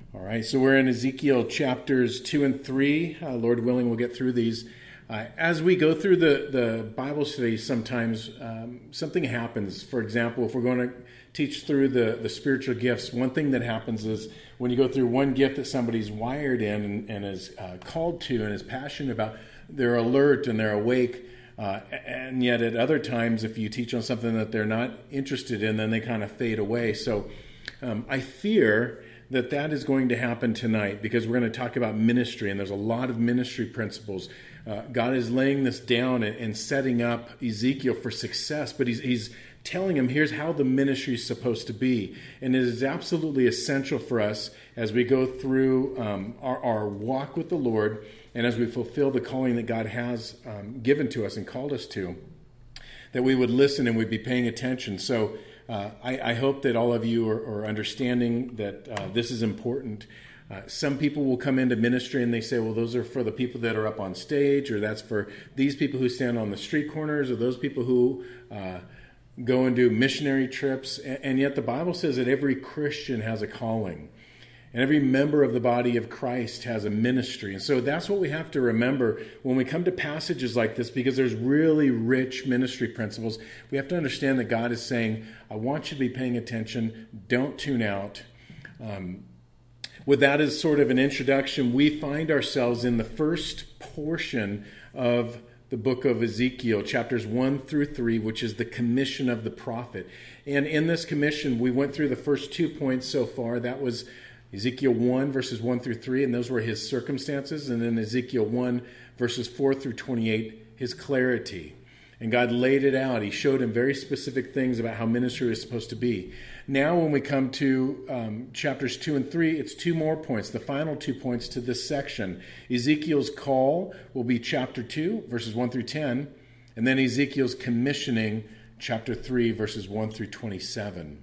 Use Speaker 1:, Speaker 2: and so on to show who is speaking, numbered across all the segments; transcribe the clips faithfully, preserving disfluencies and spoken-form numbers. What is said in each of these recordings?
Speaker 1: All right, so we're in Ezekiel chapters two and three. Uh, Lord willing, we'll get through these. Uh, as we go through the, the Bible study, sometimes um, something happens. For example, if we're going to teach through the, the spiritual gifts, one thing that happens is when you go through one gift that somebody's wired in and, and is uh, called to and is passionate about, they're alert and they're awake. Uh, and yet at other times, if you teach on something that they're not interested in, then they kind of fade away. So um, I fear that that is going to happen tonight because we're going to talk about ministry, and there's a lot of ministry principles. Uh, God is laying this down and, and setting up Ezekiel for success, but he's, he's telling him, here's how the ministry is supposed to be. And it is absolutely essential for us as we go through um, our, our walk with the Lord and as we fulfill the calling that God has um, given to us and called us to, that we would listen and we'd be paying attention. So Uh, I, I hope that all of you are, are understanding that uh, this is important. Uh, some people will come into ministry and they say, well, those are for the people that are up on stage, or that's for these people who stand on the street corners, or those people who uh, go and do missionary trips. And, and yet the Bible says that every Christian has a calling. And every member of the body of Christ has a ministry. And so that's what we have to remember when we come to passages like this, because there's really rich ministry principles. We have to understand that God is saying, I want you to be paying attention. Don't tune out. Um, with that as sort of an introduction, we find ourselves in the first portion of the book of Ezekiel, chapters one through three, which is the commission of the prophet. And in this commission, we went through the first two points so far. That was Ezekiel one, verses one through three, and those were his circumstances. And then Ezekiel one, verses four through twenty-eight, his clarity. And God laid it out. He showed him very specific things about how ministry is supposed to be. Now when we come to um, chapters two and three, it's two more points, the final two points to this section. Ezekiel's call will be chapter two, verses one through ten, and then Ezekiel's commissioning, chapter three, verses one through twenty-seven.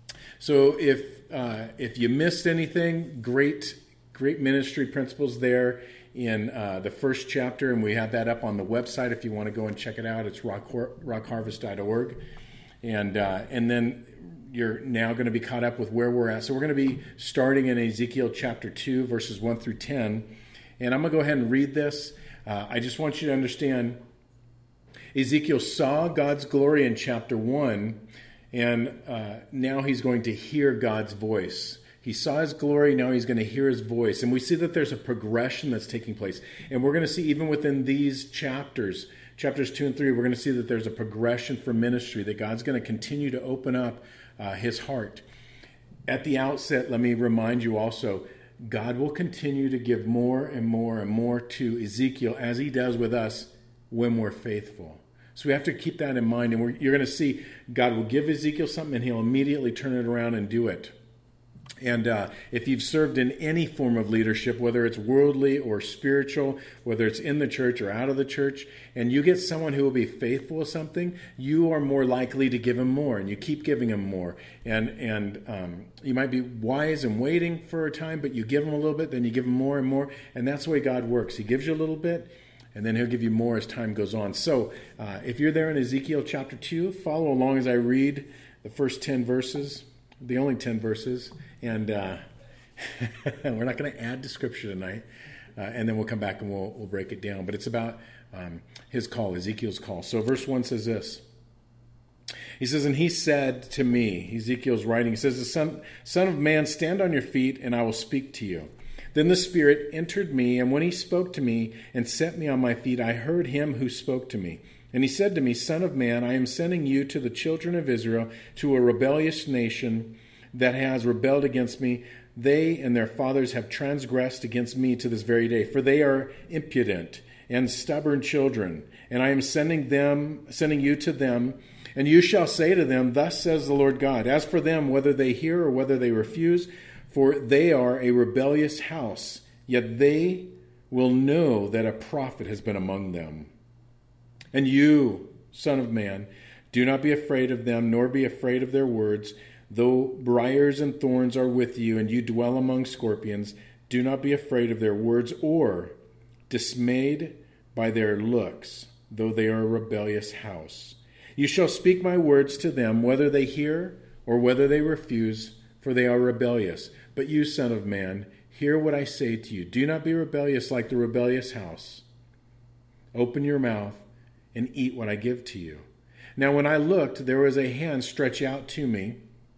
Speaker 1: So if uh, if you missed anything, great great ministry principles there in uh, the first chapter, and we have that up on the website if you want to go and check it out. It's rock, rock harvest dot org, and uh, and then you're now going to be caught up with where we're at. So we're going to be starting in Ezekiel chapter two, verses one through ten, and I'm going to go ahead and read this. Uh, I just want you to understand, Ezekiel saw God's glory in chapter one. And uh, now he's going to hear God's voice. He saw his glory, now he's going to hear his voice. And we see that there's a progression that's taking place. And we're going to see even within these chapters, chapters two and three, we're going to see that there's a progression for ministry, that God's going to continue to open up uh, his heart. At the outset, let me remind you also, God will continue to give more and more and more to Ezekiel, as he does with us when we're faithful. So we have to keep that in mind, and we're, you're going to see God will give Ezekiel something, and he'll immediately turn it around and do it. And uh, if you've served in any form of leadership, whether it's worldly or spiritual, whether it's in the church or out of the church, and you get someone who will be faithful with something, you are more likely to give him more, and you keep giving him more. And and um, you might be wise and waiting for a time, but you give him a little bit, then you give him more and more, and that's the way God works. He gives you a little bit, and then he'll give you more as time goes on. So uh, if you're there in Ezekiel chapter two, follow along as I read the first ten verses, the only ten verses. And uh, we're not going to add to Scripture tonight. Uh, and then we'll come back and we'll, we'll break it down. But it's about um, his call, Ezekiel's call. So verse one says this. He says, and he said to me, Ezekiel's writing, he says, the son, son of man, stand on your feet and I will speak to you. Then the Spirit entered me, and when he spoke to me and set me on my feet, I heard him who spoke to me. And he said to me, Son of man, I am sending you to the children of Israel, to a rebellious nation that has rebelled against me. They and their fathers have transgressed against me to this very day, for they are impudent and stubborn children. And I am sending them, sending you to them, and you shall say to them, Thus says the Lord God, as for them, whether they hear or whether they refuse, for they are a rebellious house, yet they will know that a prophet has been among them. And you, Son of man, do not be afraid of them, nor be afraid of their words. Though briars and thorns are with you, and you dwell among scorpions, do not be afraid of their words, or dismayed by their looks, though they are a rebellious house. You shall speak my words to them, whether they hear or whether they refuse, for they are rebellious. But you, son of man, hear what I say to you. Do not be rebellious like the rebellious house. Open your mouth and eat what I give to you. Now when I looked, there was a hand stretched out to me,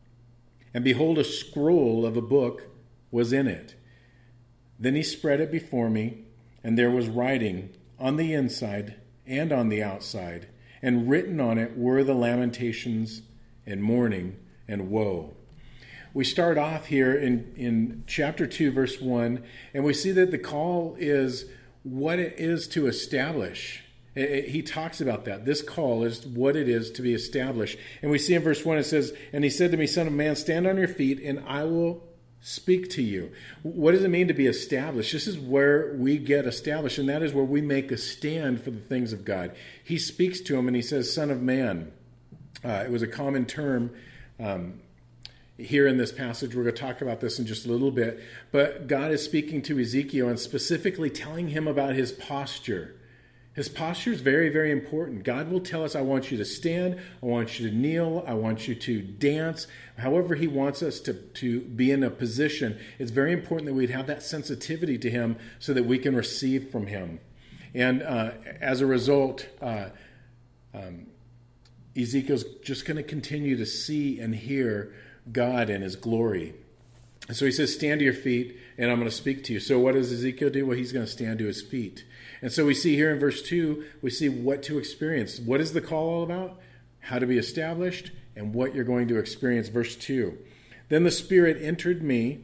Speaker 1: and behold, a scroll of a book was in it. Then he spread it before me, and there was writing on the inside and on the outside, and written on it were the lamentations and mourning and woe. We start off here in, in chapter two, verse one, and we see that the call is what it is to establish. It, it, he talks about that. This call is what it is to be established. And we see in verse one, it says, and he said to me, Son of man, stand on your feet, and I will speak to you. What does it mean to be established? This is where we get established, and that is where we make a stand for the things of God. He speaks to him, and he says, Son of man. Uh, it was a common term um, here in this passage. We're going to talk about this in just a little bit. But God is speaking to Ezekiel and specifically telling him about his posture. His posture is very, very important. God will tell us, I want you to stand, I want you to kneel, I want you to dance. However he wants us to, to be in a position, it's very important that we'd have that sensitivity to him so that we can receive from him. And uh, as a result, uh, um, Ezekiel's just going to continue to see and hear God in his glory. And so he says, stand to your feet, and I'm going to speak to you. So what does Ezekiel do? Well, he's going to stand to his feet. And so we see here in verse two, we see what to experience. What is the call all about? How to be established, and what you're going to experience. Verse two. Then the Spirit entered me,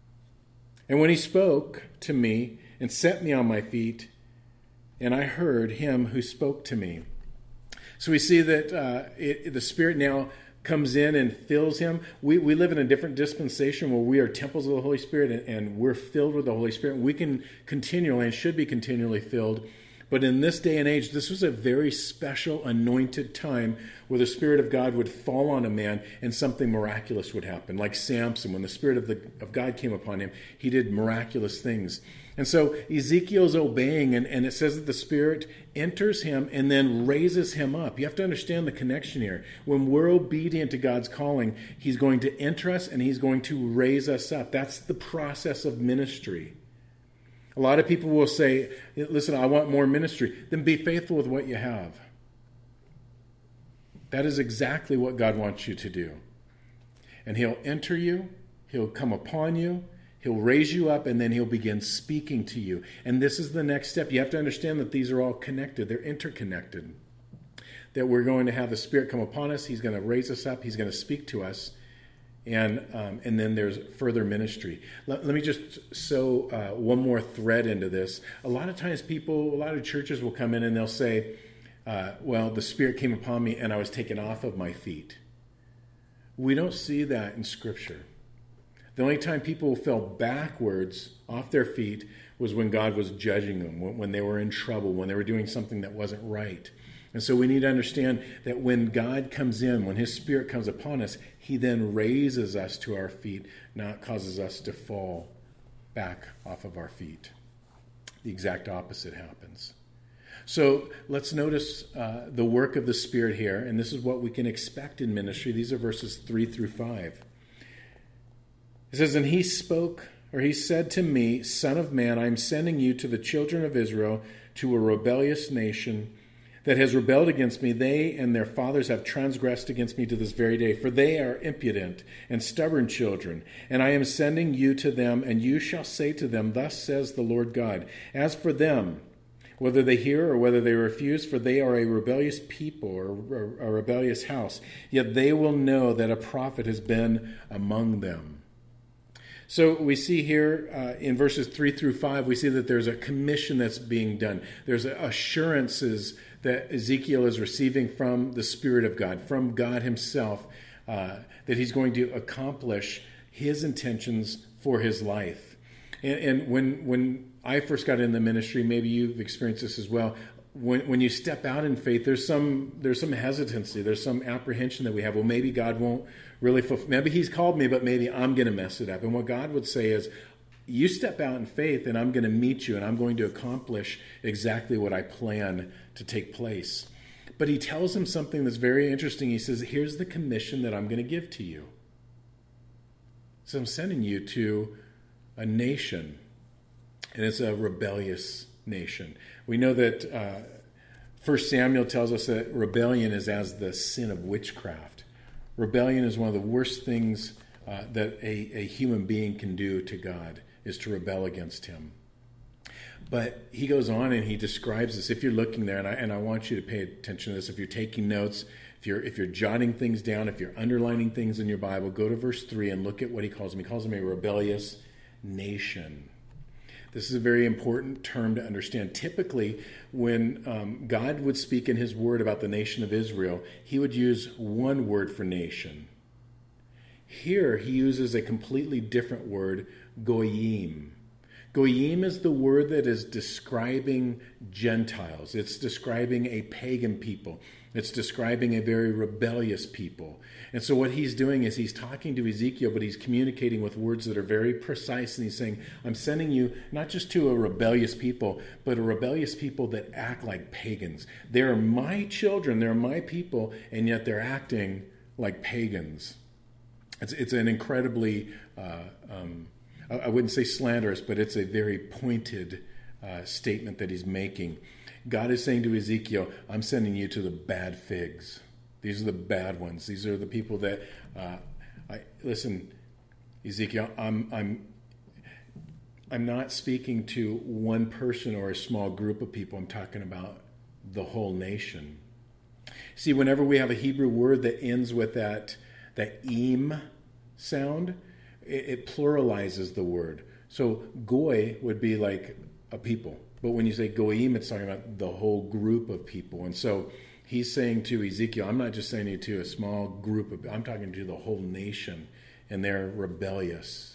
Speaker 1: and when he spoke to me and set me on my feet, and I heard him who spoke to me. So we see that uh, it, the Spirit now comes in and fills him. We we live in a different dispensation where we are temples of the Holy Spirit, and, and we're filled with the Holy Spirit. We can continually and should be continually filled. But in this day and age, this was a very special anointed time where the Spirit of God would fall on a man and something miraculous would happen. Like Samson, when the Spirit of, the, of God came upon him, he did miraculous things. And so Ezekiel's obeying, and, and it says that the Spirit enters him and then raises him up. You have to understand the connection here. When we're obedient to God's calling, he's going to enter us and he's going to raise us up. That's the process of ministry. A lot of people will say, listen, I want more ministry. Then be faithful with what you have. That is exactly what God wants you to do. And he'll enter you, he'll come upon you, he'll raise you up, and then he'll begin speaking to you. And this is the next step. You have to understand that these are all connected. They're interconnected. That we're going to have the Spirit come upon us. He's going to raise us up. He's going to speak to us. And um, and then there's further ministry. Let, let me just sew uh, one more thread into this. A lot of times people, a lot of churches will come in and they'll say, uh, well, the Spirit came upon me and I was taken off of my feet. We don't see that in Scripture. The only time people fell backwards off their feet was when God was judging them, when they were in trouble, when they were doing something that wasn't right. And so we need to understand that when God comes in, when his Spirit comes upon us, he then raises us to our feet, not causes us to fall back off of our feet. The exact opposite happens. So let's notice uh, the work of the Spirit here, and this is what we can expect in ministry. These are verses three through five. It says, and he spoke, or he said to me, Son of man, I am sending you to the children of Israel, to a rebellious nation that has rebelled against me. They and their fathers have transgressed against me to this very day, for they are impudent and stubborn children. And I am sending you to them, and you shall say to them, Thus says the Lord God, as for them, whether they hear or whether they refuse, for they are a rebellious people or a rebellious house, yet they will know that a prophet has been among them. So we see here uh, in verses three through five, we see that there's a commission that's being done. There's assurances that Ezekiel is receiving from the Spirit of God, from God himself, uh, that he's going to accomplish his intentions for his life. And, and when when I first got in the ministry, maybe you've experienced this as well, when when you step out in faith, there's some there's some hesitancy, there's some apprehension that we have. Well, maybe God won't really fulfill. Maybe he's called me, but maybe I'm going to mess it up. And what God would say is, you step out in faith, and I'm going to meet you, and I'm going to accomplish exactly what I plan to take place. But he tells him something that's very interesting. He says, here's the commission that I'm going to give to you. So I'm sending you to a nation, and it's a rebellious nation. We know that uh, First Samuel tells us that rebellion is as the sin of witchcraft. Rebellion is one of the worst things uh, that a, a human being can do to God, is to rebel against him. But he goes on and he describes this. If you're looking there, and I, and I want you to pay attention to this, if you're taking notes, if you're if you're jotting things down, if you're underlining things in your Bible, go to verse three and look at what he calls them. He calls them a rebellious nation. This is a very important term to understand. Typically, when um, God would speak in his word about the nation of Israel, he would use one word for nation. Here, he uses a completely different word, goyim. Goyim is the word that is describing Gentiles. It's describing a pagan people. It's describing a very rebellious people. And so what he's doing is he's talking to Ezekiel, but he's communicating with words that are very precise. And he's saying, I'm sending you not just to a rebellious people, but a rebellious people that act like pagans. They're my children, they're my people, and yet they're acting like pagans. It's, it's an incredibly, uh, um, I wouldn't say slanderous, but it's a very pointed uh, statement that he's making. God is saying to Ezekiel, I'm sending you to the bad figs. These are the bad ones. These are the people that, uh, I listen, Ezekiel, I'm, I'm, I'm not speaking to one person or a small group of people. I'm talking about the whole nation. See, whenever we have a Hebrew word that ends with that, that im sound, it, it pluralizes the word. So goy would be like a people. But when you say goyim, it's talking about the whole group of people. And so he's saying to Ezekiel, I'm not just saying it to a small group of, I'm talking to the whole nation, and they're rebellious.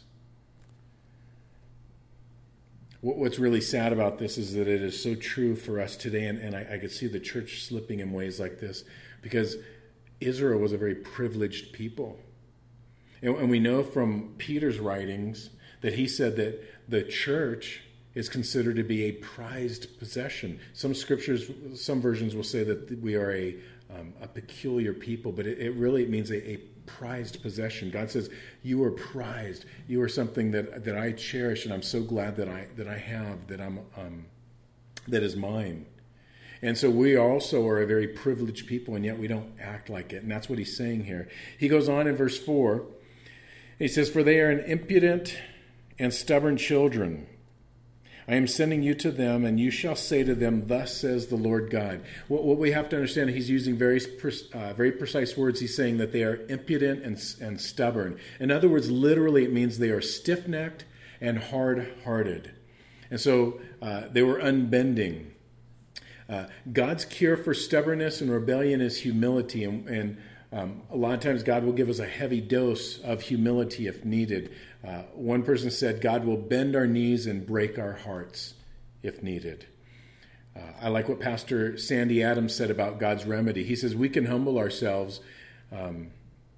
Speaker 1: What's really sad about this is that it is so true for us today, and, and I, I could see the church slipping in ways like this, because Israel was a very privileged people. And, and we know from Peter's writings that he said that the church is considered to be a prized possession. Some scriptures, some versions will say that we are a um, a peculiar people, but it, it really means a, a prized possession. God says, you are prized. You are something that that I cherish, and I'm so glad that I that I have, that I'm um, that is mine. And so we also are a very privileged people, and yet we don't act like it. And that's what he's saying here. He goes on in verse four. He says, for they are an impudent and stubborn children. I am sending you to them, and you shall say to them, thus says the Lord God. What, what we have to understand, he's using very, uh, very precise words. He's saying that they are impudent and, and stubborn. In other words, literally it means they are stiff-necked and hard-hearted. And so uh, they were unbending. Uh, God's cure for stubbornness and rebellion is humility, and, and um, a lot of times God will give us a heavy dose of humility if needed. Uh, one person said, God will bend our knees and break our hearts if needed. Uh, I like what Pastor Sandy Adams said about God's remedy. He says, we can humble ourselves, um,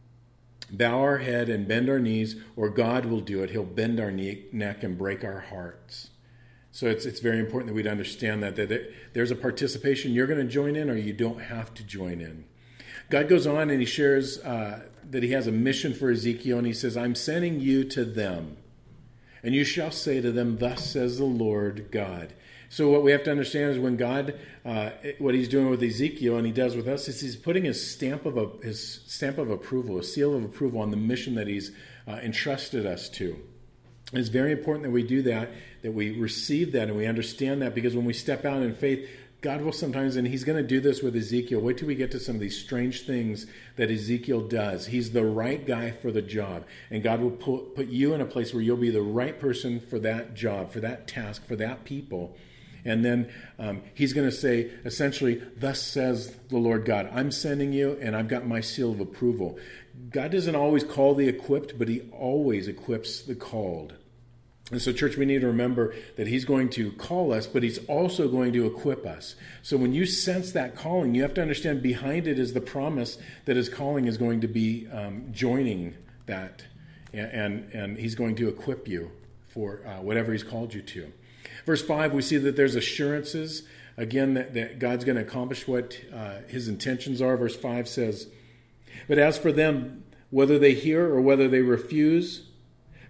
Speaker 1: bow our head and bend our knees, or God will do it. He'll bend our knee, neck and break our hearts. So it's it's very important that we'd understand that, that there's a participation. You're going to join in, or you don't have to join in. God goes on and he shares uh, that he has a mission for Ezekiel, and he says, I'm sending you to them, and you shall say to them, thus says the Lord God. So what we have to understand is when God, uh, what he's doing with Ezekiel and he does with us, is he's putting his stamp of a, his stamp of approval, a seal of approval on the mission that he's uh, entrusted us to. And it's very important that we do that, that we receive that and we understand that, because when we step out in faith, God will sometimes, and he's going to do this with Ezekiel. Wait till we get to some of these strange things that Ezekiel does. He's the right guy for the job. And God will put, put you in a place where you'll be the right person for that job, for that task, for that people. And then um, he's going to say, essentially, thus says the Lord God, I'm sending you, and I've got my seal of approval. God doesn't always call the equipped, but he always equips the called. And so, church, we need to remember that he's going to call us, but he's also going to equip us. So when you sense that calling, you have to understand behind it is the promise that his calling is going to be um, joining that. And, and, and he's going to equip you for uh, whatever he's called you to. Verse five, we see that there's assurances, again, that, that God's going to accomplish what uh, his intentions are. Verse five says, but as for them, whether they hear or whether they refuse,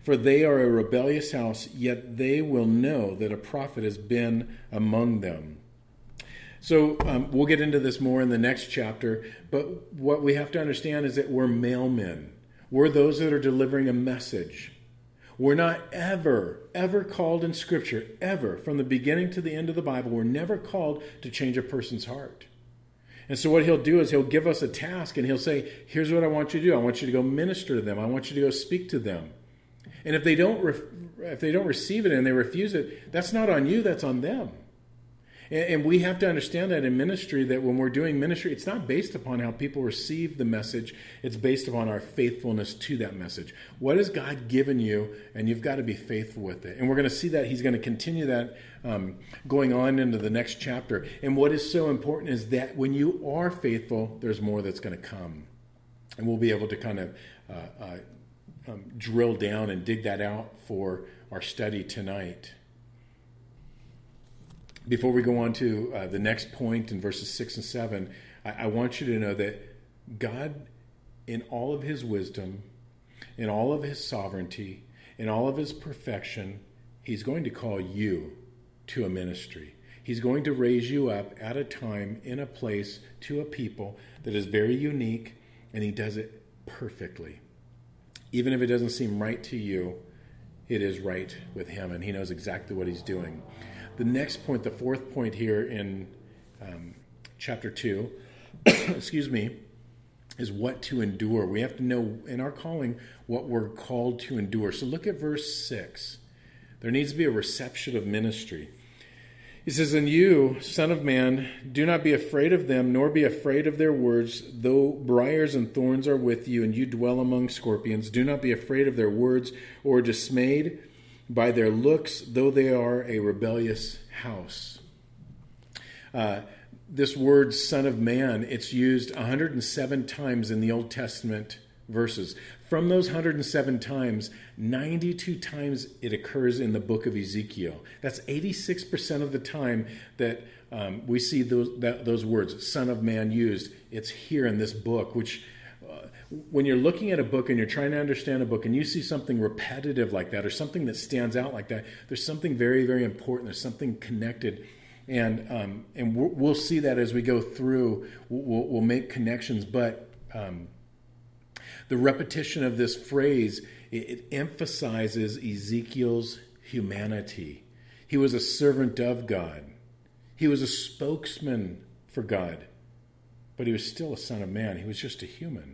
Speaker 1: For they are a rebellious house, yet they will know that a prophet has been among them. So um, we'll get into this more in the next chapter, but what we have to understand is that we're mailmen. We're those that are delivering a message. We're not ever, ever called in Scripture, ever, from the beginning to the end of the Bible, we're never called to change a person's heart. And so what he'll do is he'll give us a task and he'll say, here's what I want you to do. I want you to go minister to them. I want you to go speak to them. And if they don't, re- if they don't receive it and they refuse it, that's not on you, that's on them. And we have to understand that in ministry, that when we're doing ministry, it's not based upon how people receive the message. It's based upon our faithfulness to that message. What has God given you? And you've got to be faithful with it. And we're going to see that he's going to continue that um, going on into the next chapter. And what is so important is that when you are faithful, there's more that's going to come. And we'll be able to kind of uh, uh, um, drill down and dig that out for our study tonight. Before we go on to uh, the next point in verses six and seven, I, I want you to know that God, in all of his wisdom, in all of his sovereignty, in all of his perfection, he's going to call you to a ministry. He's going to raise you up at a time, in a place, to a people that is very unique, and he does it perfectly. Even if it doesn't seem right to you, it is right with him, and he knows exactly what he's doing. The next point, the fourth point here in um, chapter two, excuse me, is what to endure. We have to know in our calling what we're called to endure. So look at verse six. There needs to be a reception of ministry. He says, and you, son of man, do not be afraid of them, nor be afraid of their words, though briars and thorns are with you, and you dwell among scorpions. Do not be afraid of their words, or dismayed by their looks, though they are a rebellious house. Uh, this word, son of man, it's used one hundred seven times in the Old Testament verses. From those one hundred seven times, ninety-two times it occurs in the book of Ezekiel. That's eighty-six percent of the time that um, we see those, that, those words, son of man, used. It's here in this book, which when you're looking at a book and you're trying to understand a book and you see something repetitive like that or something that stands out like that, there's something very, very important. There's something connected. And um, and we'll see that as we go through. We'll, we'll make connections. But um, the repetition of this phrase, it, it emphasizes Ezekiel's humanity. He was a servant of God. He was a spokesman for God. But he was still a son of man. He was just a human.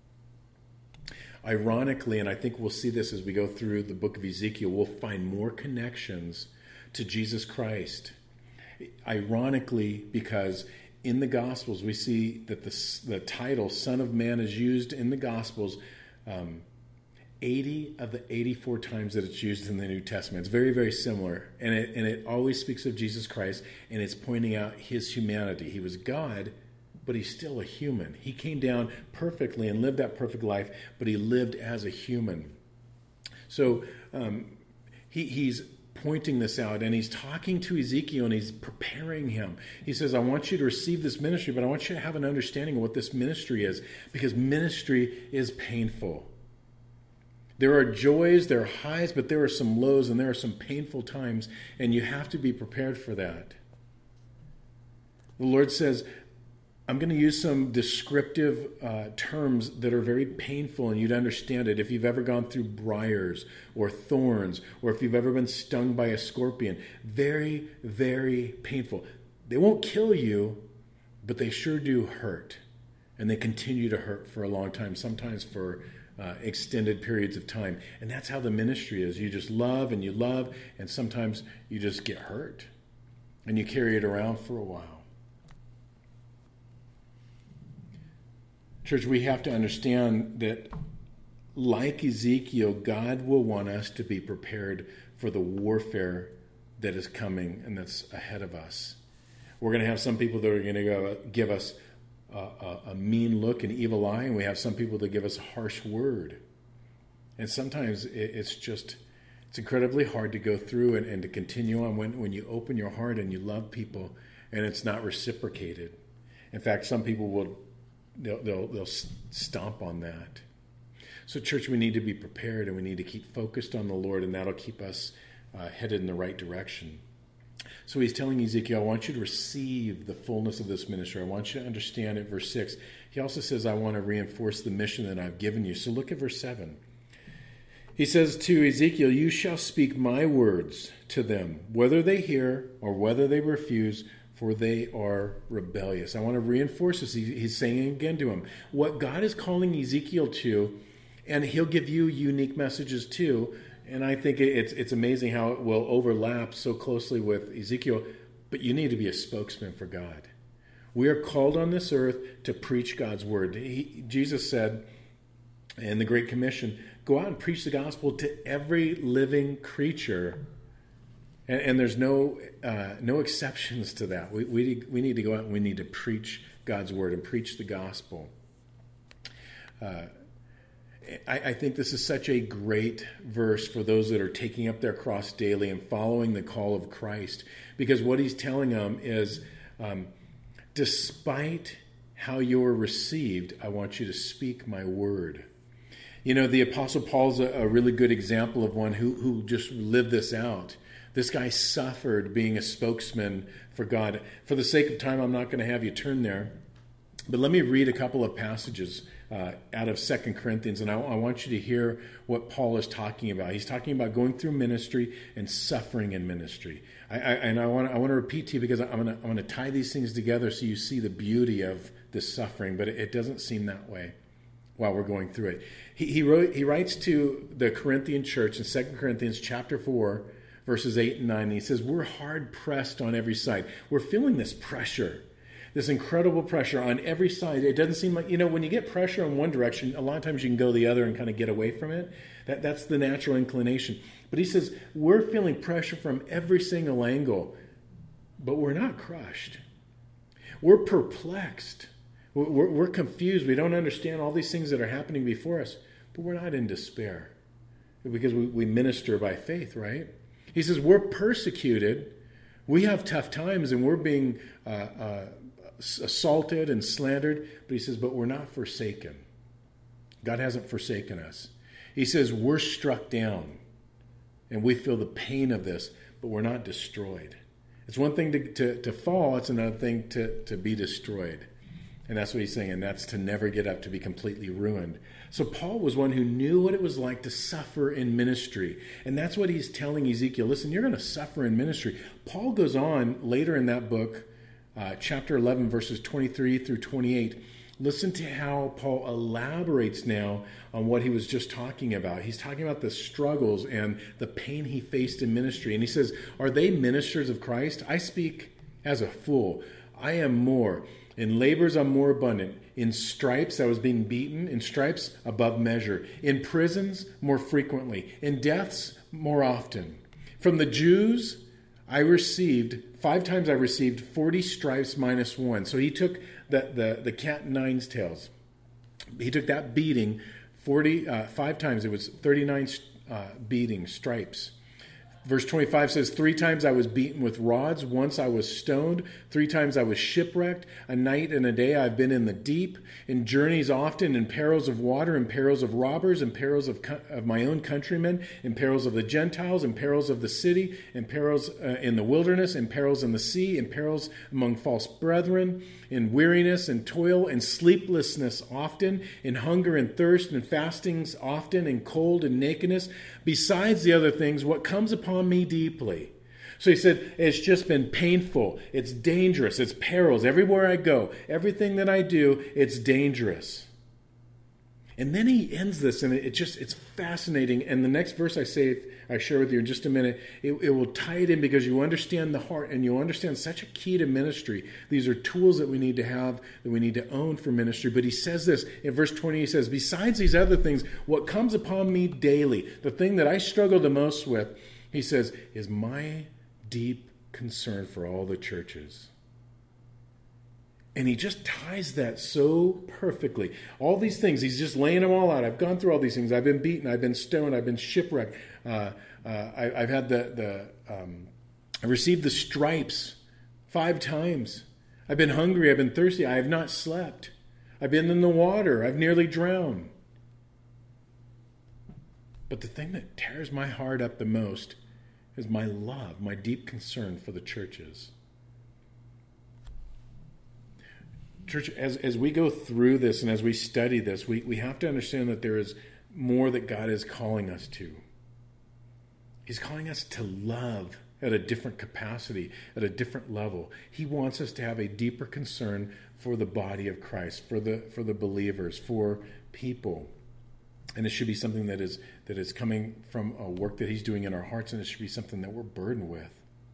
Speaker 1: Ironically, and I think we'll see this as we go through the book of Ezekiel, we'll find more connections to Jesus Christ. Ironically, because in the Gospels, we see that the, the title Son of Man is used in the Gospels um, eighty of the eighty-four times that it's used in the New Testament. It's very, very similar. And it, and it always speaks of Jesus Christ, and it's pointing out his humanity. He was God, but he's still a human. He came down perfectly and lived that perfect life, but he lived as a human. So um, he, he's pointing this out, and he's talking to Ezekiel, and he's preparing him. He says, I want you to receive this ministry, but I want you to have an understanding of what this ministry is, because ministry is painful. There are joys, there are highs, but there are some lows, and there are some painful times, and you have to be prepared for that. The Lord says, I'm going to use some descriptive uh, terms that are very painful, and you'd understand it if you've ever gone through briars or thorns, or if you've ever been stung by a scorpion. Very, very painful. They won't kill you, but they sure do hurt. And they continue to hurt for a long time, sometimes for uh, extended periods of time. And that's how the ministry is. You just love and you love, and sometimes you just get hurt. And you carry it around for a while. Church, we have to understand that, like Ezekiel, God will want us to be prepared for the warfare that is coming and that's ahead of us. We're going to have some people that are going to go give us a, a, a mean look, an evil eye, and we have some people that give us a harsh word. And sometimes it, it's just, it's incredibly hard to go through and, and to continue on when, when you open your heart and you love people and it's not reciprocated. In fact, some people will They'll, they'll, they'll stomp on that. So, church, we need to be prepared and we need to keep focused on the Lord, and that'll keep us uh, headed in the right direction. So he's telling Ezekiel, I want you to receive the fullness of this ministry. I want you to understand it. Verse six. He also says, I want to reinforce the mission that I've given you. So look at verse seven. He says to Ezekiel, you shall speak my words to them, whether they hear or whether they refuse, for they are rebellious. I want to reinforce this. He's saying again to him, what God is calling Ezekiel to, and he'll give you unique messages too. And I think it's it's amazing how it will overlap so closely with Ezekiel, but you need to be a spokesman for God. We are called on this earth to preach God's word. He, Jesus said in the Great Commission, go out and preach the gospel to every living creature. And, and there's no uh, no exceptions to that. We, we, we need to go out and we need to preach God's word and preach the gospel. Uh I, I think this is such a great verse for those that are taking up their cross daily and following the call of Christ. Because what he's telling them is, um, despite how you're received, I want you to speak my word. You know, the Apostle Paul's a, a really good example of one who, who just lived this out. This guy suffered being a spokesman for God. For the sake of time, I'm not going to have you turn there. But let me read a couple of passages uh, out of Second Corinthians, and I, I want you to hear what Paul is talking about. He's talking about going through ministry and suffering in ministry. I, I, and I want, I want to repeat to you because I'm going to, I'm going to tie these things together so you see the beauty of this suffering, but it, it doesn't seem that way while we're going through it. He, he, wrote, he writes to the Corinthian church in Second Corinthians chapter four, verses eight and nine, and he says, we're hard pressed on every side. We're feeling this pressure. This incredible pressure on every side. It doesn't seem like, you know, when you get pressure in one direction, a lot of times you can go the other and kind of get away from it. That, that's the natural inclination. But he says, we're feeling pressure from every single angle, but we're not crushed. We're perplexed. We're, we're, we're confused. We don't understand all these things that are happening before us, but we're not in despair because we, we minister by faith, right? He says, we're persecuted. We have tough times and we're being uh, uh, assaulted and slandered, but he says, but we're not forsaken. God hasn't forsaken us. He says, we're struck down and we feel the pain of this, but we're not destroyed. It's one thing to, to, to fall, it's another thing to, to be destroyed. And that's what he's saying, and that's to never get up, to be completely ruined. So Paul was one who knew what it was like to suffer in ministry. And that's what he's telling Ezekiel. Listen, you're going to suffer in ministry. Paul goes on later in that book, uh, chapter eleven, verses twenty-three through twenty-eight. Listen to how Paul elaborates now on what he was just talking about. He's talking about the struggles and the pain he faced in ministry. And he says, are they ministers of Christ? I speak as a fool. I am more. In labors I'm more abundant. In stripes I was being beaten. In stripes above measure. In prisons more frequently. In deaths more often. From the Jews I received, five times I received forty stripes minus one. So he took the, the, the cat and nine's tails. He took that beating forty, uh, five times. It was thirty-nine uh, beating stripes. Verse twenty-five says, three times I was beaten with rods. Once I was stoned. Three times I was shipwrecked. A night and a day I've been in the deep. In journeys often, in perils of water, in perils of robbers, in perils of, co- of my own countrymen, in perils of the Gentiles, in perils of the city, in perils uh, in the wilderness, in perils in the sea, in perils among false brethren, in weariness and toil and sleeplessness often, in hunger and thirst and fastings often, in cold and nakedness. Besides the other things, what comes upon me deeply. So he said, it's just been painful. It's dangerous. It's perils. Everywhere I go, everything that I do, it's dangerous. And then he ends this, and it just, it's fascinating. And the next verse I say, I share with you in just a minute, it, it will tie it in because you understand the heart and you understand such a key to ministry. These are tools that we need to have, that we need to own for ministry. But he says this in verse twenty, he says, besides these other things, what comes upon me daily, the thing that I struggle the most with, he says, is my deep concern for all the churches. And he just ties that so perfectly. All these things, he's just laying them all out. I've gone through all these things. I've been beaten. I've been stoned. I've been shipwrecked. Uh, uh, I, I've had the, the um, I received the stripes five times. I've been hungry. I've been thirsty. I have not slept. I've been in the water. I've nearly drowned. But the thing that tears my heart up the most is my love, my deep concern for the churches. Church, as, as we go through this and as we study this, we, we have to understand that there is more that God is calling us to. He's calling us to love at a different capacity, at a different level. He wants us to have a deeper concern for the body of Christ, for the for the believers, for people. And it should be something that is that is coming from a work that he's doing in our hearts, and it should be something that we're burdened with.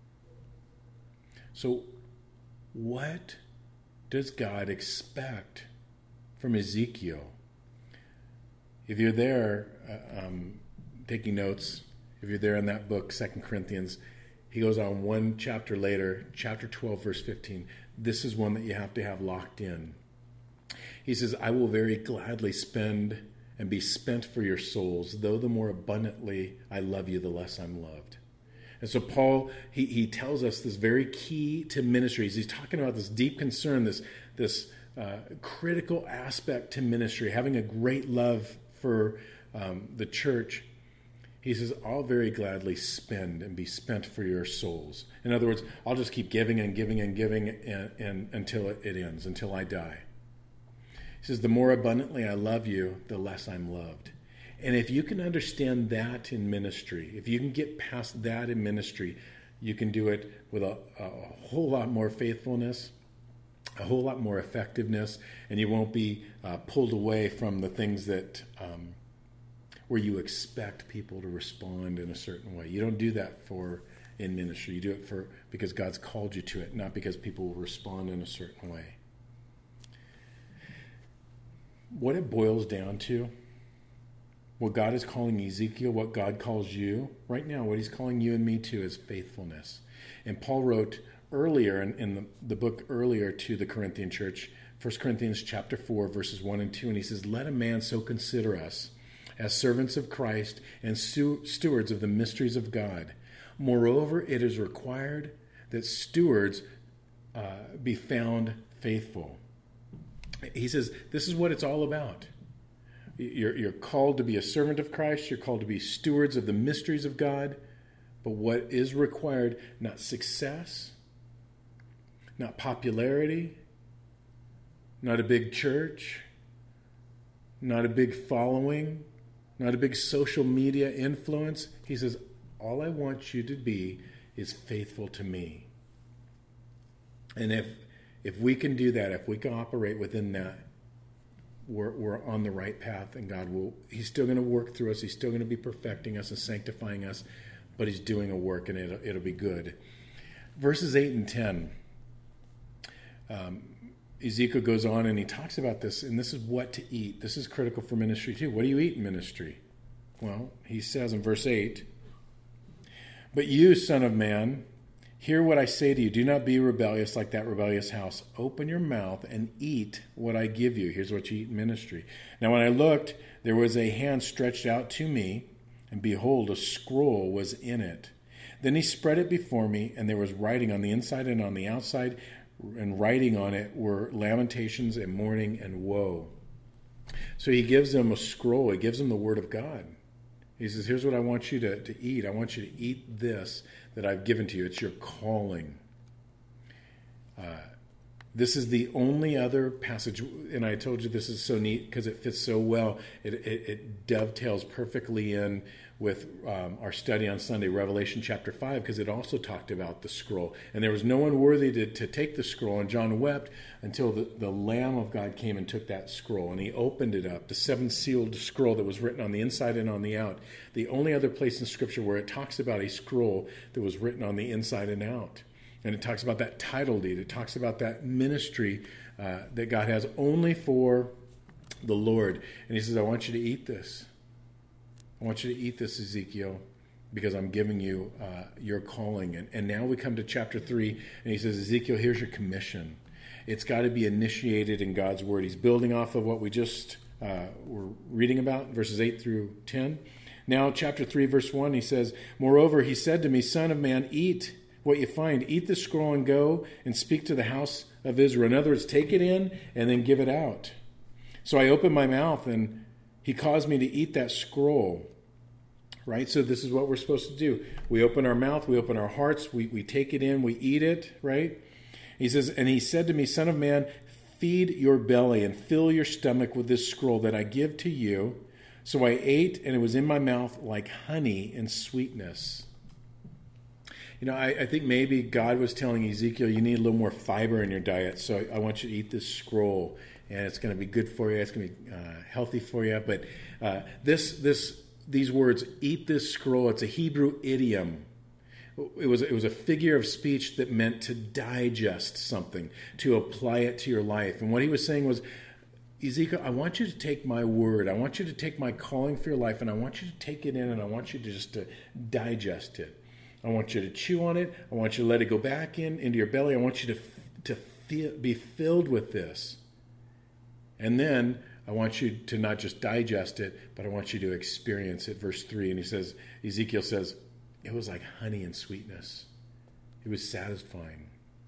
Speaker 1: So what does God expect from Ezekiel? If you're there uh, um, taking notes, if you're there in that book, Second Corinthians, he goes on one chapter later, chapter twelve, verse fifteen. This is one that you have to have locked in. He says, I will very gladly spend and be spent for your souls, though the more abundantly I love you, the less I'm loved. And so Paul, he, he tells us this very key to ministries. He's talking about this deep concern, this, this uh, critical aspect to ministry, having a great love for um, the church. He says, I'll very gladly spend and be spent for your souls. In other words, I'll just keep giving and giving and giving and, and, until it, it ends, until I die. He says, the more abundantly I love you, the less I'm loved. And if you can understand that in ministry, if you can get past that in ministry, you can do it with a, a whole lot more faithfulness, a whole lot more effectiveness, and you won't be uh, pulled away from the things that um, where you expect people to respond in a certain way. You don't do that for in ministry. You do it for because God's called you to it, not because people will respond in a certain way. What it boils down to, what God is calling Ezekiel, what God calls you right now, what he's calling you and me to is faithfulness. And Paul wrote earlier in, in the, the book earlier to the Corinthian church, First Corinthians chapter four, verses one and two, and he says, let a man so consider us as servants of Christ and stewards of the mysteries of God. Moreover, it is required that stewards uh, be found faithful. He says, this is what it's all about. You're, you're called to be a servant of Christ. You're called to be stewards of the mysteries of God. But what is required, not success, not popularity, not a big church, not a big following, not a big social media influence. He says, all I want you to be is faithful to me. And if if we can do that, if we can operate within that, we're, we're on the right path, and God will, he's still going to work through us. He's still going to be perfecting us and sanctifying us, but he's doing a work, and it'll, it'll be good. Verses eight and ten, um, Ezekiel goes on and he talks about this, and this is what to eat. This is critical for ministry too. What do you eat in ministry? Well, he says in verse eight, but you, son of man, hear what I say to you. Do not be rebellious like that rebellious house. Open your mouth and eat what I give you. Here's what you eat in ministry. Now when I looked, there was a hand stretched out to me, and behold, a scroll was in it. Then he spread it before me, and there was writing on the inside and on the outside, and writing on it were lamentations and mourning and woe. So he gives them a scroll. He gives them the word of God. He says, here's what I want you to, to eat. I want you to eat this that I've given to you. It's your calling. Uh, this is the only other passage, and I told you this is so neat because it fits so well. It, it, it dovetails perfectly in with um, our study on Sunday, Revelation chapter five, because it also talked about the scroll. And there was no one worthy to, to take the scroll, and John wept until the, the Lamb of God came and took that scroll, and he opened it up, the seven-sealed scroll that was written on the inside and on the out. The only other place in Scripture where it talks about a scroll that was written on the inside and out. And it talks about that title deed. It talks about that ministry uh, that God has only for the Lord. And he says, I want you to eat this. I want you to eat this, Ezekiel, because I'm giving you uh, your calling. And, and now we come to chapter three, and he says, Ezekiel, here's your commission. It's got to be initiated in God's word. He's building off of what we just uh, were reading about, verses eight through ten. Now, chapter three, verse one, he says, moreover, he said to me, Son of man, eat what you find. Eat the scroll and go and speak to the house of Israel. In other words, take it in and then give it out. So I opened my mouth, and he caused me to eat that scroll. right? So this is what we're supposed to do. We open our mouth, we open our hearts, we, we take it in, we eat it, right? He says, and he said to me, Son of man, feed your belly and fill your stomach with this scroll that I give to you. So I ate, and it was in my mouth like honey and sweetness. You know, I, I think maybe God was telling Ezekiel, you need a little more fiber in your diet, so I, I want you to eat this scroll, and it's going to be good for you. It's going to be uh, healthy for you. But uh, this, this, these words, eat this scroll, it's a Hebrew idiom. It was, it was a figure of speech that meant to digest something, to apply it to your life. And what he was saying was, Ezekiel, I want you to take my word. I want you to take my calling for your life, and I want you to take it in, and I want you to just to digest it. I want you to chew on it. I want you to let it go back in into your belly. I want you to to feel, be filled with this. And then I want you to not just digest it, but I want you to experience it. Verse three, and he says, Ezekiel says, it was like honey and sweetness. It was satisfying.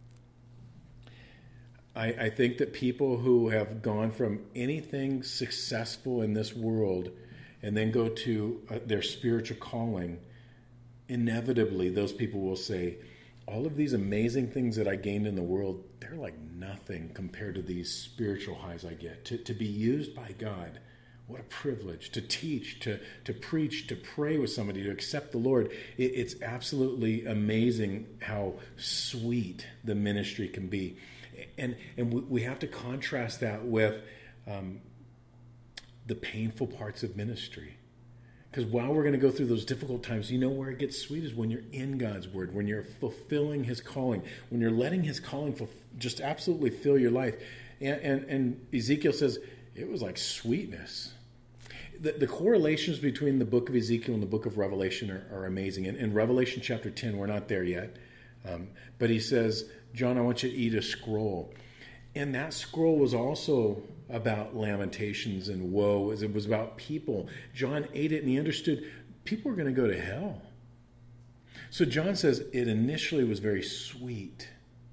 Speaker 1: I, I think that people who have gone from anything successful in this world and then go to uh, their spiritual calling, inevitably those people will say, all of these amazing things that I gained in the world, they're like nothing compared to these spiritual highs I get. To, to be used by God, what a privilege. To teach, to, to preach, to pray with somebody, to accept the Lord. It, it's absolutely amazing how sweet the ministry can be. And, and we have to contrast that with um, the painful parts of ministry. Because while we're going to go through those difficult times, you know where it gets sweet is when you're in God's word, when you're fulfilling his calling, when you're letting his calling fulf- just absolutely fill your life. And, and, and Ezekiel says it was like sweetness. The, the correlations between the book of Ezekiel and the book of Revelation are, are amazing. In, in Revelation chapter ten, we're not there yet. Um, but he says, John, I want you to eat a scroll. And that scroll was also about lamentations and woe, as it was about people. John ate it and he understood people were going to go to hell. So John says it initially was very sweet,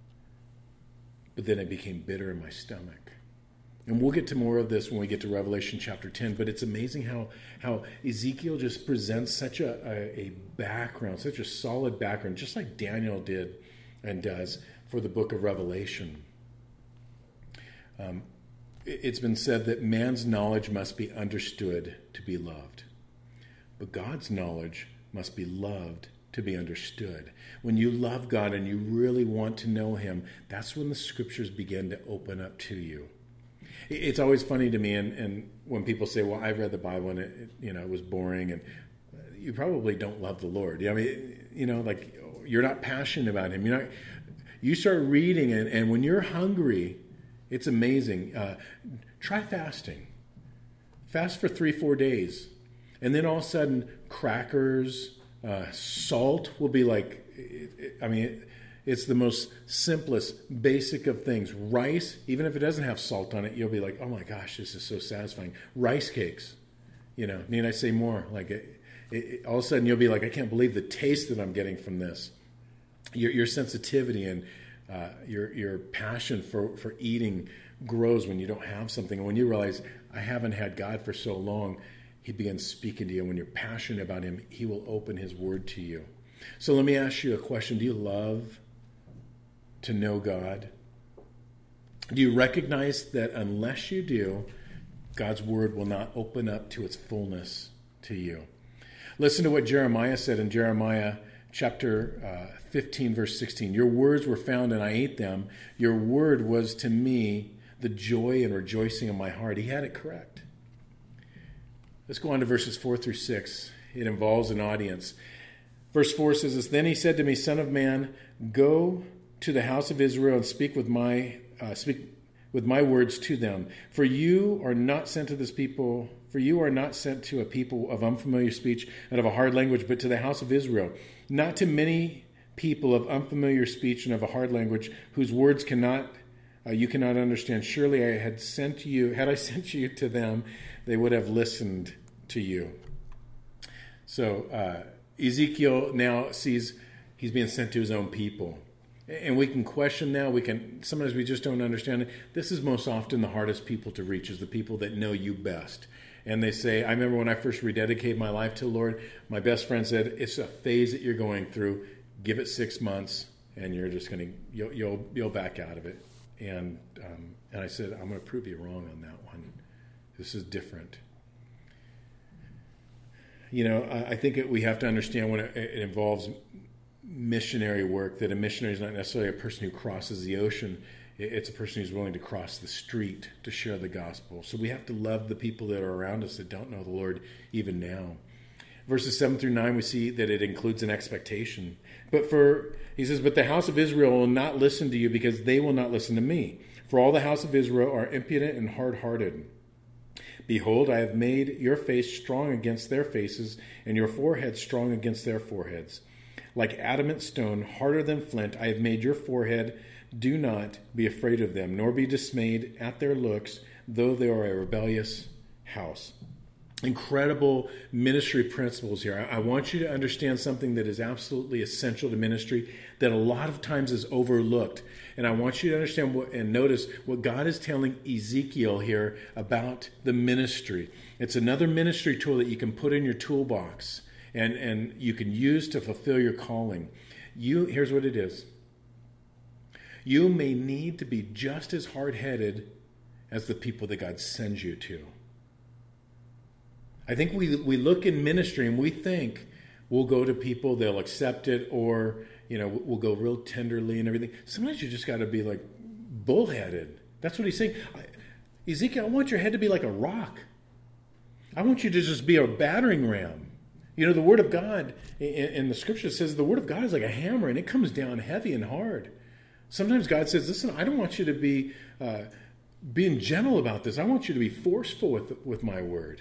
Speaker 1: but then it became bitter in my stomach. And we'll get to more of this when we get to Revelation chapter ten, but it's amazing how, how Ezekiel just presents such a, a, a background, such a solid background, just like Daniel did and does for the book of Revelation. Um, it's been said that man's knowledge must be understood to be loved, but God's knowledge must be loved to be understood. When you love God and you really want to know him, that's when the scriptures begin to open up to you. It's always funny to me, and, and when people say, well, I read the Bible and it, it, you know, it was boring, and you probably don't love the Lord. I mean, you know, like you're not passionate about him. You're not, you start reading it, and when you're hungry, it's amazing. Uh, try fasting. Fast for three, four days. And then all of a sudden, crackers, uh, salt will be like, it, it, I mean, it, it's the most simplest, basic of things. Rice, even if it doesn't have salt on it, you'll be like, oh my gosh, this is so satisfying. Rice cakes, you know, need I say more? Like, it, it, all of a sudden, you'll be like, I can't believe the taste that I'm getting from this. Your, your sensitivity and Uh, your your passion for, for eating grows when you don't have something. And when you realize, I haven't had God for so long, he begins speaking to you. When you're passionate about him, he will open his word to you. So let me ask you a question. Do you love to know God? Do you recognize that unless you do, God's word will not open up to its fullness to you? Listen to what Jeremiah said in Jeremiah chapter uh, fifteen, verse sixteen. Your words were found and I ate them. Your word was to me the joy and rejoicing of my heart. He had it correct. Let's go on to verses four through six. It involves an audience. Verse four says this, Then he said to me, Son of man, go to the house of Israel and speak with my uh, speak with my words to them. For you are not sent to this people, for you are not sent to a people of unfamiliar speech and of a hard language, but to the house of Israel. Not to many people of unfamiliar speech and of a hard language, whose words cannot uh, you cannot understand. Surely I had sent you, had I sent you to them, they would have listened to you. So uh, Ezekiel now sees he's being sent to his own people. And we can question now, we can, sometimes we just don't understand it. This is most often the hardest people to reach, is the people that know you best. and they say, I remember when I first rededicated my life to the Lord, my best friend said, it's a phase that you're going through. Give it six months, and you're just going to, you'll, you'll, you'll back out of it. And, um, and I said, I'm going to prove you wrong on that one. This is different. You know, I, I think it, we have to understand when it, it involves missionary work, that a missionary is not necessarily a person who crosses the ocean. It's a person who's willing to cross the street to share the gospel. So we have to love the people that are around us that don't know the Lord even now. Verses seven through nine, we see that it includes an expectation. But for, he says, but the house of Israel will not listen to you because they will not listen to me. For all the house of Israel are impudent and hard-hearted. Behold, I have made your face strong against their faces, and your forehead strong against their foreheads. Like adamant stone, harder than flint, I have made your forehead. Do not be afraid of them, nor be dismayed at their looks, though they are a rebellious house. Incredible ministry principles here. I want you to understand something that is absolutely essential to ministry that a lot of times is overlooked. And I want you to understand what, and notice what God is telling Ezekiel here about the ministry. It's another ministry tool that you can put in your toolbox and, and you can use to fulfill your calling. You, here's what it is. You may need to be just as hard-headed as the people that God sends you to. I think we we look in ministry and we think we'll go to people, they'll accept it, or, you know, we'll go real tenderly and everything. Sometimes you just got to be like bullheaded. That's what he's saying. I, Ezekiel, I want your head to be like a rock. I want you to just be a battering ram. You know, the Word of God in, in the Scripture says the Word of God is like a hammer and it comes down heavy and hard. Sometimes God says, listen, I don't want you to be uh, being gentle about this. I want you to be forceful with, with my word.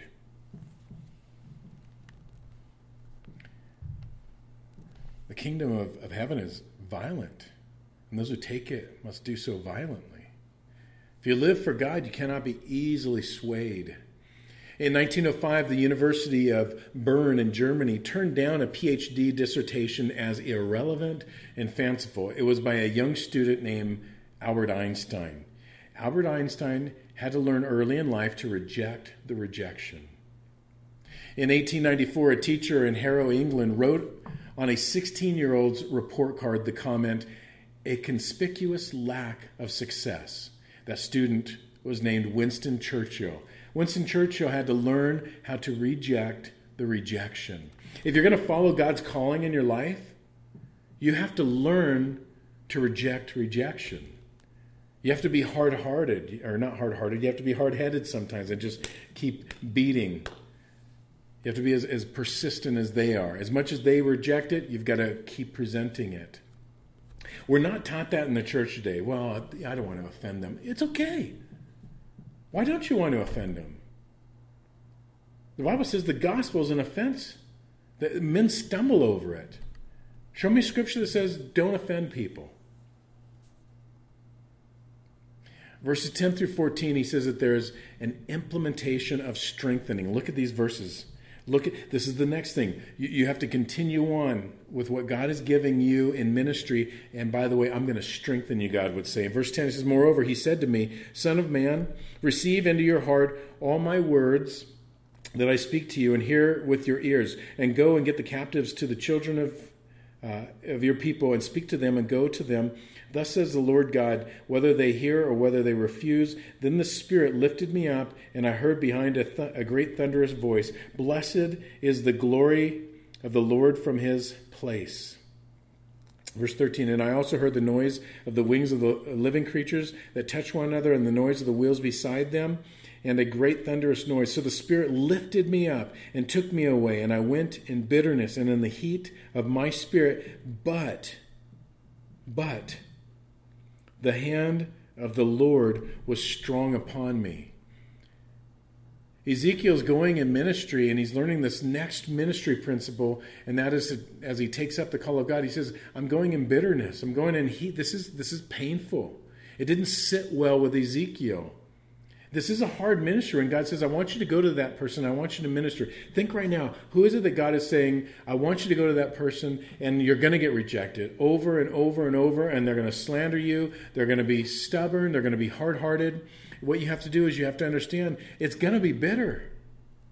Speaker 1: The kingdom of, of heaven is violent, and those who take it must do so violently. If you live for God, you cannot be easily swayed. In nineteen oh five, the University of Bern in Germany turned down a P H D dissertation as irrelevant and fanciful. It was by a young student named Albert Einstein. Albert Einstein had to learn early in life to reject the rejection. In eighteen ninety-four, a teacher in Harrow, England, wrote on a sixteen-year-old's report card the comment, "A conspicuous lack of success." That student was named Winston Churchill. Winston Churchill had to learn how to reject the rejection. If you're going to follow God's calling in your life, you have to learn to reject rejection. You have to be hard-hearted, or not hard-hearted, you have to be hard-headed sometimes and just keep beating. You have to be as, as persistent as they are. As much as they reject it, you've got to keep presenting it. We're not taught that in the church today. Well, I don't want to offend them. It's okay. Why don't you want to offend them? The Bible says the gospel is an offense. That men stumble over it. Show me scripture that says don't offend people. Verses ten through fourteen, he says that there's an implementation of strengthening. Look at these verses. Look at this is the next thing. You, you have to continue on with what God is giving you in ministry. And by the way, I'm going to strengthen you, God would say. In verse ten, he says, "Moreover, he said to me, Son of man, receive into your heart all my words that I speak to you, and hear with your ears, and go and get the captives to the children of uh, of your people, and speak to them, and go to them. Thus says the Lord God, whether they hear or whether they refuse." Then the Spirit lifted me up, and I heard behind a, th- a great thunderous voice, "Blessed is the glory of the Lord from his place." Verse thirteen, "And I also heard the noise of the wings of the living creatures that touch one another, and the noise of the wheels beside them, and a great thunderous noise. So the Spirit lifted me up and took me away, and I went in bitterness and in the heat of my spirit. But, but, the hand of the Lord was strong upon me." Ezekiel's going in ministry, and he's learning this next ministry principle, and that is, as he takes up the call of God, he says, I'm going in bitterness. I'm going in heat. This is, this is painful. It didn't sit well with Ezekiel. This is a hard ministry, and God says, I want you to go to that person. I want you to minister. Think right now, who is it that God is saying, I want you to go to that person, and you're going to get rejected over and over and over, and they're going to slander you. They're going to be stubborn. They're going to be hard-hearted. What you have to do is you have to understand it's going to be bitter.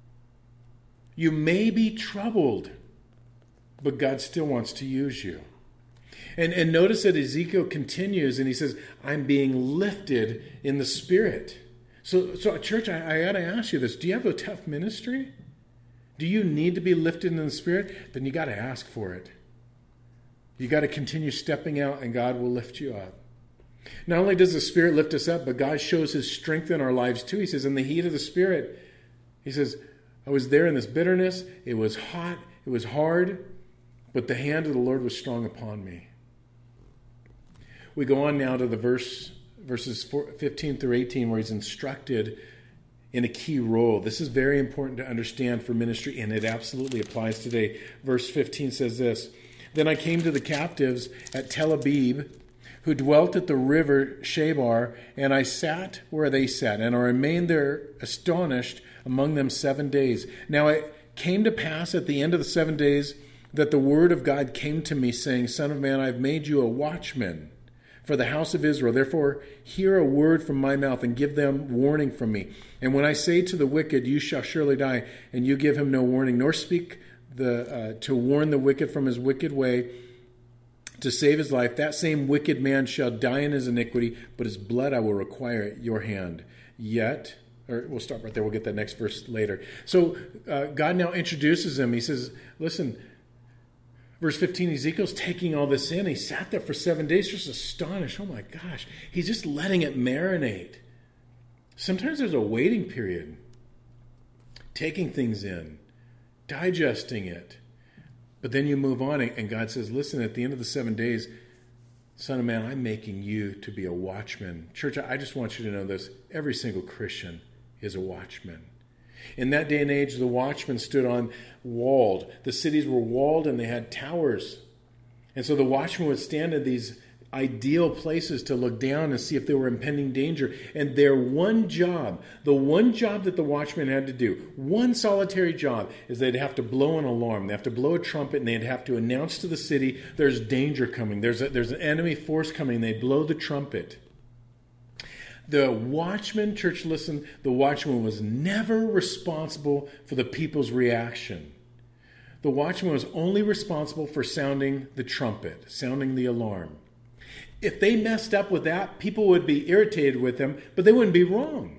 Speaker 1: You may be troubled, but God still wants to use you. And, and notice that Ezekiel continues and he says, I'm being lifted in the Spirit. So, so church, I, I got to ask you this. Do you have a tough ministry? Do you need to be lifted in the Spirit? Then you got to ask for it. You got to continue stepping out and God will lift you up. Not only does the Spirit lift us up, but God shows his strength in our lives too. He says, in the heat of the Spirit, he says, I was there in this bitterness. It was hot. It was hard. But the hand of the Lord was strong upon me. We go on now to the verse, verses fifteen through eighteen, where he's instructed in a key role. This is very important to understand for ministry, and it absolutely applies today. Verse fifteen says this, Then I came to the captives at Tel Abib, who dwelt at the river Shabar, and I sat where they sat, and I remained there astonished among them seven days. Now it came to pass at the end of the seven days that the word of God came to me, saying, Son of man, I have made you a watchman for the house of Israel. Therefore, hear a word from my mouth and give them warning from me. And when I say to the wicked, you shall surely die, and you give him no warning, nor speak the uh, to warn the wicked from his wicked way, to save his life, that same wicked man shall die in his iniquity, but his blood I will require at your hand. Yet, or we'll stop right there. We'll get that next verse later. So uh, God now introduces him. He says, listen, verse fifteen, Ezekiel's taking all this in. He sat there for seven days just astonished. Oh my gosh. He's just letting it marinate. Sometimes there's a waiting period. Taking things in. Digesting it. But then you move on and God says, listen, at the end of the seven days, Son of man, I'm making you to be a watchman. Church, I just want you to know this. Every single Christian is a watchman. In that day and age, the watchmen stood on walled. The cities were walled and they had towers. And so the watchmen would stand in these ideal places to look down and see if there were impending danger. And their one job, the one job that the watchmen had to do, one solitary job, is they'd have to blow an alarm. They have to blow a trumpet and they'd have to announce to the city, there's danger coming. There's, a, there's an enemy force coming. They'd blow the trumpet. The watchman, church, listen, the watchman was never responsible for the people's reaction. The watchman was only responsible for sounding the trumpet, sounding the alarm. If they messed up with that, people would be irritated with them, but they wouldn't be wrong.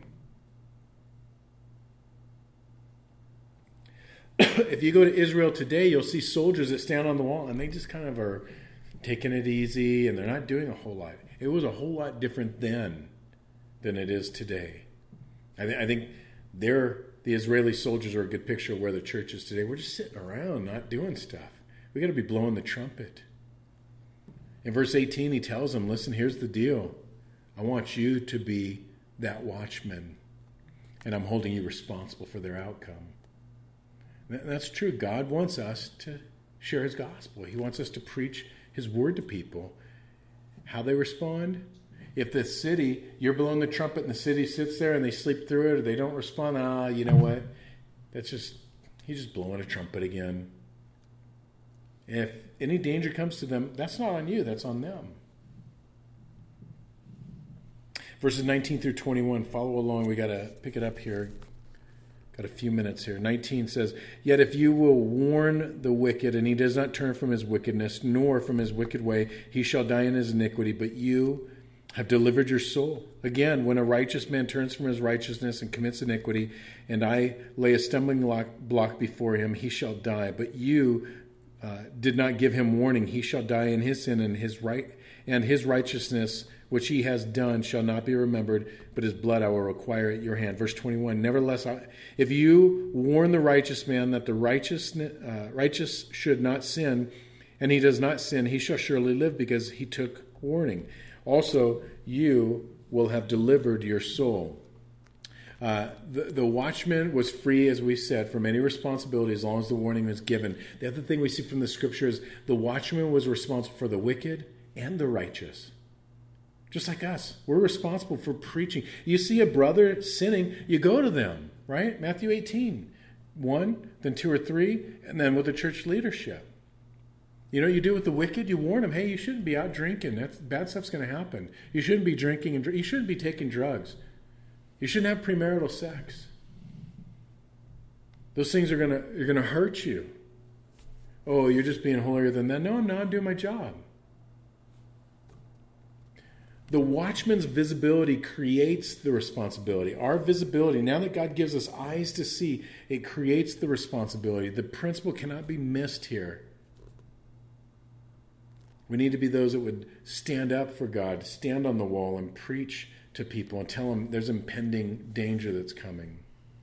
Speaker 1: If you go to Israel today, you'll see soldiers that stand on the wall, and they just kind of are taking it easy, and they're not doing a whole lot. It was a whole lot different then than it is today. I, th- I think they're, the Israeli soldiers are a good picture of where the church is today. We're just sitting around, not doing stuff. We got to be blowing the trumpet. In verse eighteen, he tells them, listen, here's the deal. I want you to be that watchman, and I'm holding you responsible for their outcome. That's true. God wants us to share his gospel. He wants us to preach his word to people. How they respond? If the city, you're blowing the trumpet and the city sits there and they sleep through it or they don't respond, ah, you know what? That's just, he's just blowing a trumpet again. And if any danger comes to them, that's not on you, that's on them. Verses nineteen through twenty-one, follow along. We got to pick it up here. Got a few minutes here. nineteen says, Yet if you will warn the wicked, and he does not turn from his wickedness, nor from his wicked way, he shall die in his iniquity, but you have delivered your soul. Again, when a righteous man turns from his righteousness and commits iniquity, and I lay a stumbling block before him, he shall die. But you uh, did not give him warning. He shall die in his sin, and his right and his righteousness, which he has done, shall not be remembered, but his blood I will require at your hand. Verse twenty-one, Nevertheless, if you warn the righteous man that the righteous, uh, righteous should not sin, and he does not sin, he shall surely live, because he took warning. Also, you will have delivered your soul. Uh, the, the watchman was free, as we said, from any responsibility as long as the warning was given. The other thing we see from the scripture is the watchman was responsible for the wicked and the righteous. Just like us. We're responsible for preaching. You see a brother sinning, you go to them, right? Matthew eighteen. One, then two or three, and then with the church leadership. You know what you do with the wicked? You warn them, hey, you shouldn't be out drinking. That's, bad stuff's going to happen. You shouldn't be drinking, and you shouldn't be taking drugs. You shouldn't have premarital sex. Those things are gonna are gonna hurt you. Oh, you're just being holier than that. No, I'm not. I'm doing my job. The watchman's visibility creates the responsibility. Our visibility, now that God gives us eyes to see, it creates the responsibility. The principle cannot be missed here. We need to be those that would stand up for God, stand on the wall and preach to people and tell them there's impending danger that's coming.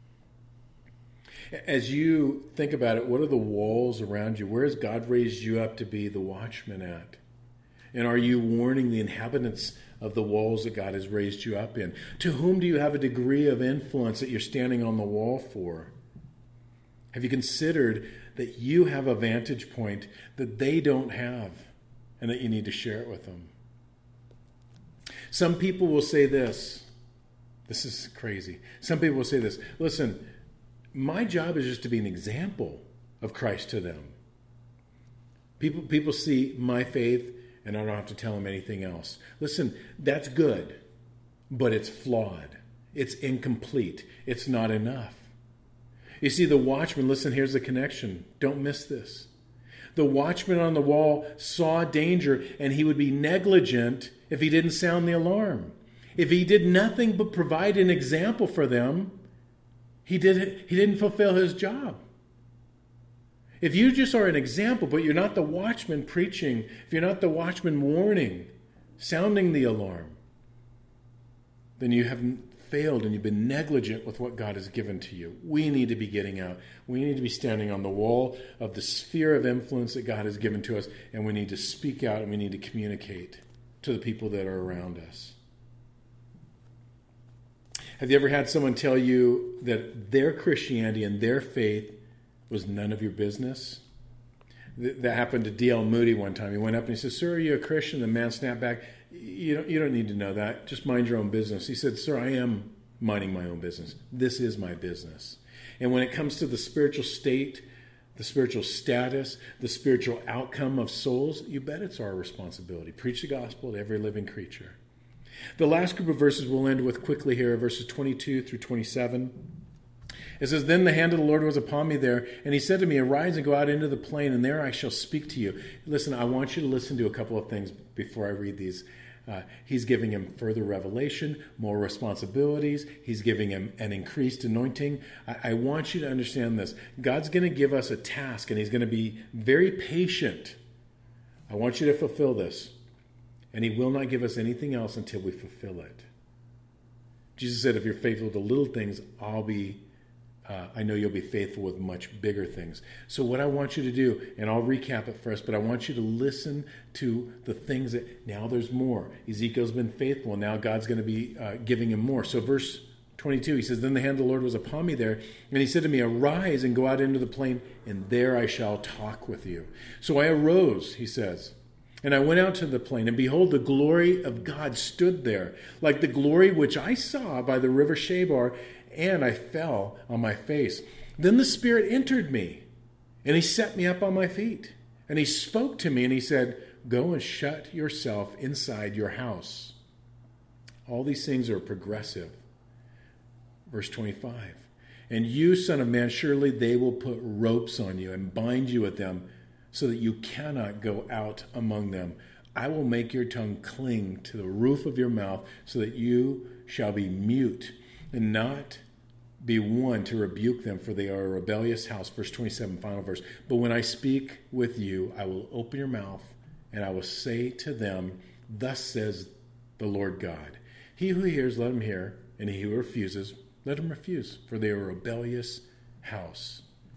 Speaker 1: As you think about it, what are the walls around you? Where has God raised you up to be the watchman at? And are you warning the inhabitants of the walls that God has raised you up in? To whom do you have a degree of influence that you're standing on the wall for? Have you considered that you have a vantage point that they don't have and that you need to share it with them? Some people will say this. This is crazy. Some people will say this. Listen, my job is just to be an example of Christ to them. People, people see my faith and I don't have to tell them anything else. Listen, that's good, but it's flawed. It's incomplete. It's not enough. You see, the watchman, listen, here's the connection. Don't miss this. The watchman on the wall saw danger, and he would be negligent if he didn't sound the alarm. If he did nothing but provide an example for them, he, did, he didn't fulfill his job. If you just are an example, but you're not the watchman preaching, if you're not the watchman warning, sounding the alarm, then you have failed and you've been negligent with what God has given to you. We need to be getting out. We need to be standing on the wall of the sphere of influence that God has given to us, and we need to speak out and we need to communicate to the people that are around us. Have you ever had someone tell you that their Christianity and their faith was none of your business? That happened to D L Moody one time. He went up and he said, "Sir, are you a Christian?" The man snapped back, you don't, you don't need to know that. Just mind your own business. He said, "Sir, I am minding my own business. This is my business." And when it comes to the spiritual state, the spiritual status, the spiritual outcome of souls, you bet it's our responsibility. Preach the gospel to every living creature. The last group of verses we'll end with quickly here, verses twenty-two through twenty-seven. It says, "Then the hand of the Lord was upon me there, and he said to me, 'Arise and go out into the plain, and there I shall speak to you.'" Listen, I want you to listen to a couple of things before I read these. Uh, he's giving him further revelation, more responsibilities. He's giving him an increased anointing. I, I want you to understand this. God's going to give us a task, and he's going to be very patient. I want you to fulfill this. And he will not give us anything else until we fulfill it. Jesus said, "If you're faithful to little things, I'll be Uh, I know you'll be faithful with much bigger things." So what I want you to do, and I'll recap it first, but I want you to listen to the things that, now there's more. Ezekiel's been faithful, and now God's going to be uh, giving him more. So verse twenty-two, he says, "Then the hand of the Lord was upon me there, and he said to me, 'Arise and go out into the plain, and there I shall talk with you.' So I arose," he says, "and I went out to the plain, and behold, the glory of God stood there, like the glory which I saw by the river Chebar, and I fell on my face. Then the Spirit entered me, and he set me up on my feet. And he spoke to me, and he said, 'Go and shut yourself inside your house.'" All these things are progressive. Verse twenty-five, "And you, son of man, surely they will put ropes on you and bind you with them, so that you cannot go out among them. I will make your tongue cling to the roof of your mouth, so that you shall be mute and not be one to rebuke them, for they are a rebellious house." Verse twenty-seven, final verse. "But when I speak with you, I will open your mouth, and I will say to them, 'Thus says the Lord God.' He who hears, let him hear, and he who refuses, let him refuse, for they are a rebellious house."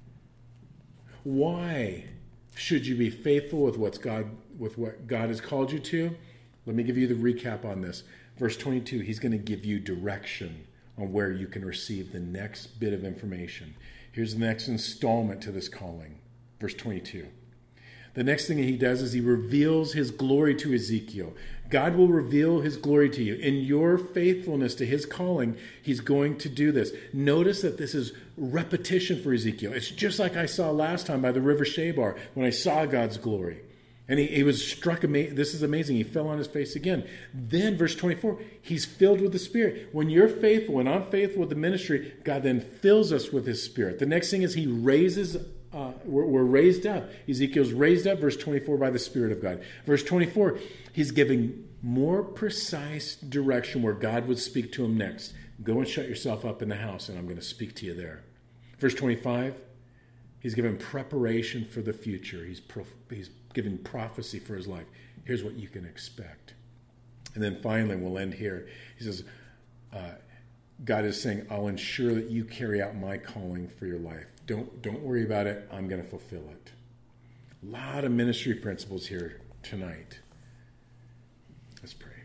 Speaker 1: Why should you be faithful with what's God, with what God has called you to? Let me give you the recap on this. Verse twenty-two, he's going to give you direction on where you can receive the next bit of information. Here's the next installment to this calling. Verse twenty-two. The next thing he does is he reveals his glory to Ezekiel. God will reveal his glory to you. In your faithfulness to his calling, he's going to do this. Notice that this is repetition for Ezekiel. It's just like I saw last time by the river Chebar when I saw God's glory. And he, he was struck. Ama- this is amazing. He fell on his face again. Then, verse twenty-four, he's filled with the Spirit. When you're faithful and I'm faithful with the ministry, God then fills us with his Spirit. The next thing is he raises, uh, we're, we're raised up. Ezekiel's raised up, verse twenty-four, by the Spirit of God. Verse twenty-four, he's giving more precise direction where God would speak to him next. Go and shut yourself up in the house, and I'm going to speak to you there. Verse twenty-five, he's given preparation for the future. He's pro- he's giving prophecy for his life. Here's what you can expect. And then finally, we'll end here. He says, uh, God is saying, I'll ensure that you carry out my calling for your life. Don't, don't worry about it. I'm going to fulfill it. A lot of ministry principles here tonight. Let's pray.